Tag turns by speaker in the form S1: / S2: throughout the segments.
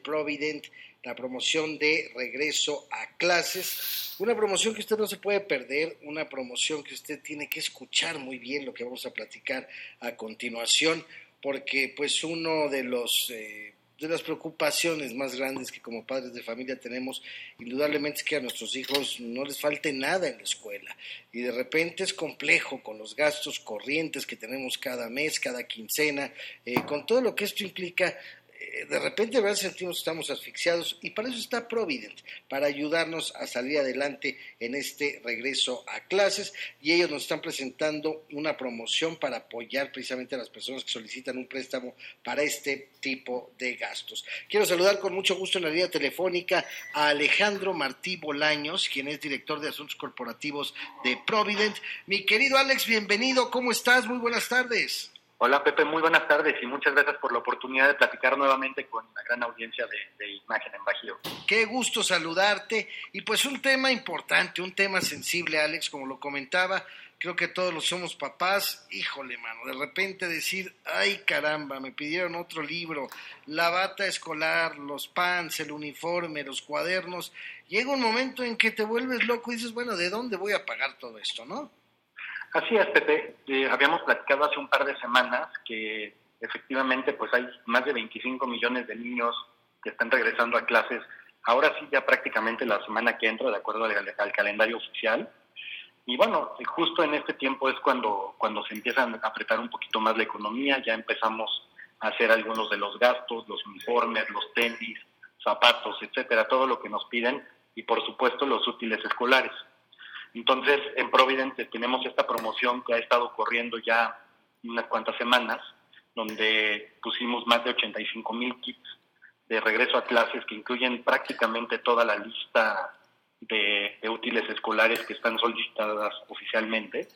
S1: Provident, la promoción de regreso a clases, una promoción que usted no se puede perder, una promoción que usted tiene que escuchar muy bien lo que vamos a platicar a continuación, porque pues uno de las preocupaciones más grandes que como padres de familia tenemos, indudablemente es que a nuestros hijos no les falte nada en la escuela, y de repente es complejo con los gastos corrientes que tenemos cada mes, cada quincena, con todo lo que esto implica. De repente, ¿verdad?, sentimos que estamos asfixiados, y para eso está Provident, para ayudarnos a salir adelante en este regreso a clases, y ellos nos están presentando una promoción para apoyar precisamente a las personas que solicitan un préstamo para este tipo de gastos. Quiero saludar con mucho gusto en la línea telefónica a Alejandro Martí Bolaños, quien es director de Asuntos Corporativos de Provident. Mi querido Alex, bienvenido, ¿cómo estás? Muy buenas tardes.
S2: Hola Pepe, muy buenas tardes y muchas gracias por la oportunidad de platicar nuevamente con la gran audiencia de Imagen en Bajío.
S1: Qué gusto saludarte, y pues un tema importante, un tema sensible, Alex, como lo comentaba, creo que todos los somos papás. Híjole, mano, de repente decir, ay caramba, me pidieron otro libro, la bata escolar, los pants, el uniforme, los cuadernos, llega un momento en que te vuelves loco y dices, bueno, ¿de dónde voy a pagar todo esto, no?
S2: Así es, Pepe. Habíamos platicado hace un par de semanas que efectivamente pues hay más de 25 millones de niños que están regresando a clases. Ahora sí, ya prácticamente la semana que entra, de acuerdo al calendario oficial. Y bueno, justo en este tiempo es cuando se empiezan a apretar un poquito más la economía. Ya empezamos a hacer algunos de los gastos, los uniformes, los tenis, zapatos, etcétera, todo lo que nos piden, y por supuesto los útiles escolares. Entonces, en Provident tenemos esta promoción que ha estado corriendo ya unas cuantas semanas, donde pusimos más de 85,000 kits de regreso a clases que incluyen prácticamente toda la lista de útiles escolares que están solicitadas oficialmente.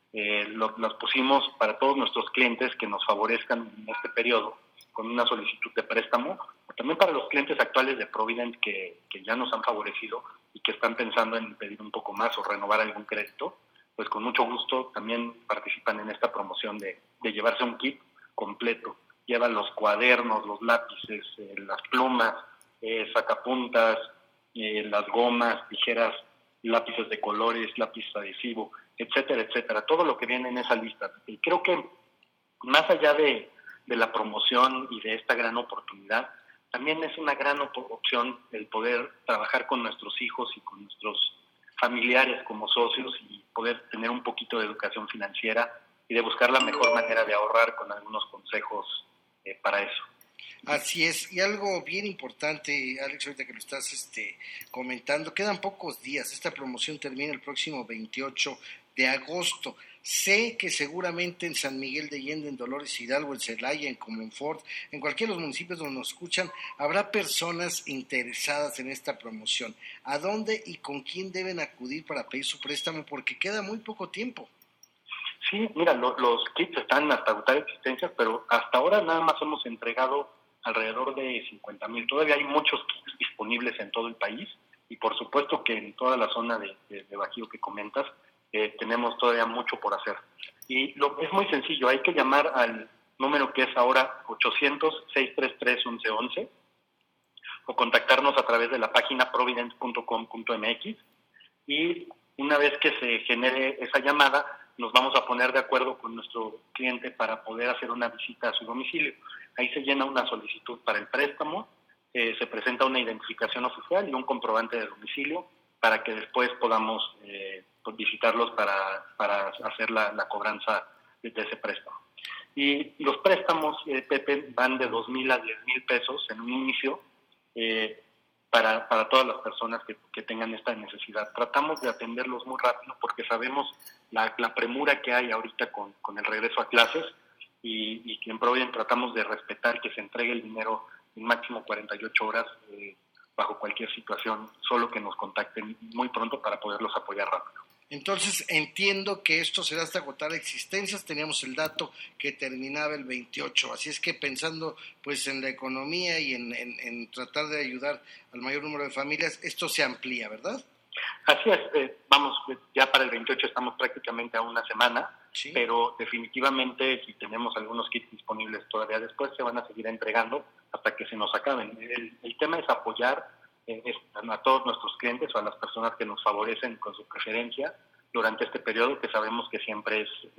S2: Los pusimos para todos nuestros clientes que nos favorezcan en este periodo con una solicitud de préstamo, o también para los clientes actuales de Provident que ya nos han favorecido y que están pensando en pedir un poco más o renovar algún crédito, pues con mucho gusto también participan en esta promoción de llevarse un kit completo. Llevan los cuadernos, los lápices, las plumas, sacapuntas, las gomas, tijeras, lápices de colores, lápiz adhesivo, etcétera, etcétera. Todo lo que viene en esa lista. Y creo que más allá de la promoción y de esta gran oportunidad, también es una gran opción el poder trabajar con nuestros hijos y con nuestros familiares como socios y poder tener un poquito de educación financiera y de buscar la mejor manera de ahorrar con algunos consejos para eso.
S1: Así es, y algo bien importante, Alex, ahorita que lo estás comentando, quedan pocos días, esta promoción termina el próximo 28 de agosto. Sé que seguramente en San Miguel de Allende, en Dolores Hidalgo, en Celaya, en Comonfort, en cualquiera de los municipios donde nos escuchan, habrá personas interesadas en esta promoción. ¿A dónde y con quién deben acudir para pedir su préstamo? Porque queda muy poco tiempo.
S2: Sí, mira, los kits están hasta agotar existencias, pero hasta ahora nada más hemos entregado alrededor de 50,000. Todavía hay muchos kits disponibles en todo el país, y por supuesto que en toda la zona de Bajío que comentas, tenemos todavía mucho por hacer. Y es muy sencillo, hay que llamar al número que es ahora 800-633-1111 o contactarnos a través de la página provident.com.mx, y una vez que se genere esa llamada, nos vamos a poner de acuerdo con nuestro cliente para poder hacer una visita a su domicilio. Ahí se llena una solicitud para el préstamo, se presenta una identificación oficial y un comprobante de domicilio para que después podamos visitarlos para hacer la cobranza de ese préstamo. Y los préstamos, Pepe, van de 2,000 a 10,000 pesos en un inicio para todas las personas que tengan esta necesidad. Tratamos de atenderlos muy rápido porque sabemos la premura que hay ahorita con el regreso a clases, y que en Provident tratamos de respetar que se entregue el dinero en máximo 48 horas bajo cualquier situación, solo que nos contacten muy pronto para poderlos apoyar rápido.
S1: Entonces entiendo que esto será hasta agotar existencias. Teníamos el dato que terminaba el 28, así es que pensando pues en la economía y en tratar de ayudar al mayor número de familias, esto se amplía, ¿verdad?
S2: Así es, vamos, ya para el 28 estamos prácticamente a una semana,
S1: Sí.
S2: Pero definitivamente si tenemos algunos kits disponibles todavía después, se van a seguir entregando hasta que se nos acaben. El tema es apoyar a todos nuestros clientes o a las personas que nos favorecen con su preferencia durante este periodo que sabemos que siempre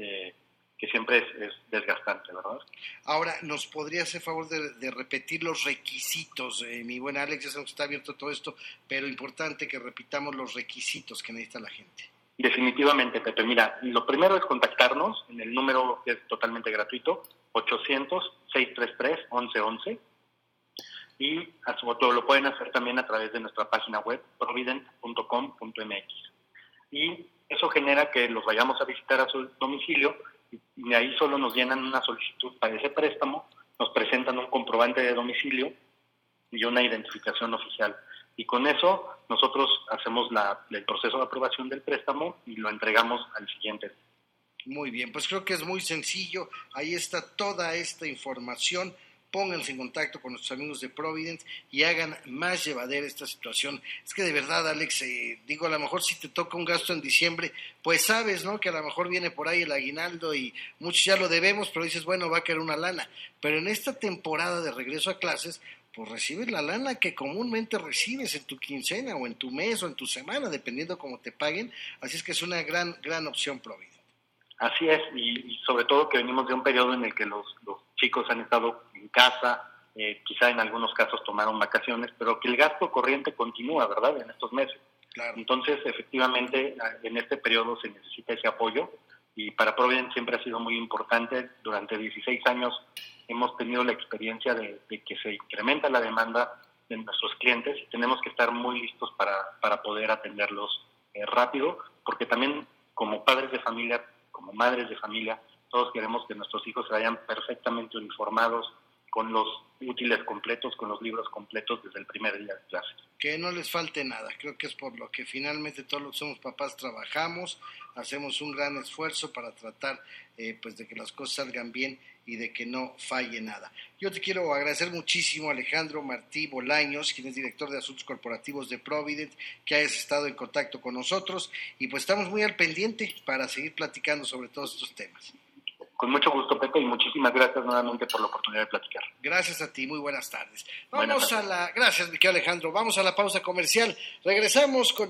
S2: es desgastante, ¿verdad?
S1: Ahora, ¿nos podría hacer favor de repetir los requisitos? Mi buen Alex, ya sabemos que está abierto todo esto, pero importante que repitamos los requisitos que necesita la gente.
S2: Definitivamente, Pepe. Mira, lo primero es contactarnos en el número que es totalmente gratuito, 800-633-1111, y lo pueden hacer también a través de nuestra página web, provident.com.mx. Y eso genera que los vayamos a visitar a su domicilio, y ahí solo nos llenan una solicitud para ese préstamo, nos presentan un comprobante de domicilio y una identificación oficial. Y con eso nosotros hacemos el proceso de aprobación del préstamo y lo entregamos al siguiente.
S1: Muy bien, pues creo que es muy sencillo. Ahí está toda esta información. Pónganse en contacto con nuestros amigos de Provident y hagan más llevadera esta situación. Es que de verdad, Alex, a lo mejor si te toca un gasto en diciembre, pues sabes, ¿no? Que a lo mejor viene por ahí el aguinaldo y muchos ya lo debemos, pero dices, bueno, va a caer una lana. Pero en esta temporada de regreso a clases, pues recibes la lana que comúnmente recibes en tu quincena o en tu mes o en tu semana, dependiendo cómo te paguen. Así es que es una gran opción Provident.
S2: Así es, y sobre todo que venimos de un periodo en el que los chicos han estado en casa, quizá en algunos casos tomaron vacaciones, pero que el gasto corriente continúa, ¿verdad?, en estos meses.
S1: Claro.
S2: Entonces, efectivamente, en este periodo se necesita ese apoyo, y para Provident siempre ha sido muy importante. Durante 16 años hemos tenido la experiencia de que se incrementa la demanda de nuestros clientes y tenemos que estar muy listos para poder atenderlos rápido, porque también como padres de familia, como madres de familia, todos queremos que nuestros hijos se vayan perfectamente uniformados, con los útiles completos, con los libros completos desde el primer día de clases.
S1: Que no les falte nada. Creo que es por lo que finalmente todos los que somos papás trabajamos, hacemos un gran esfuerzo para tratar pues de que las cosas salgan bien y de que no falle nada. Yo te quiero agradecer muchísimo, Alejandro Martí Bolaños, quien es director de Asuntos Corporativos de Provident, que hayas estado en contacto con nosotros, y pues estamos muy al pendiente para seguir platicando sobre todos estos temas.
S2: Con mucho gusto, Pepe, y muchísimas gracias nuevamente por la oportunidad de platicar.
S1: Gracias a ti, muy buenas tardes.
S2: Gracias,
S1: Gracias, mi querido Alejandro. Vamos a la pausa comercial. Regresamos con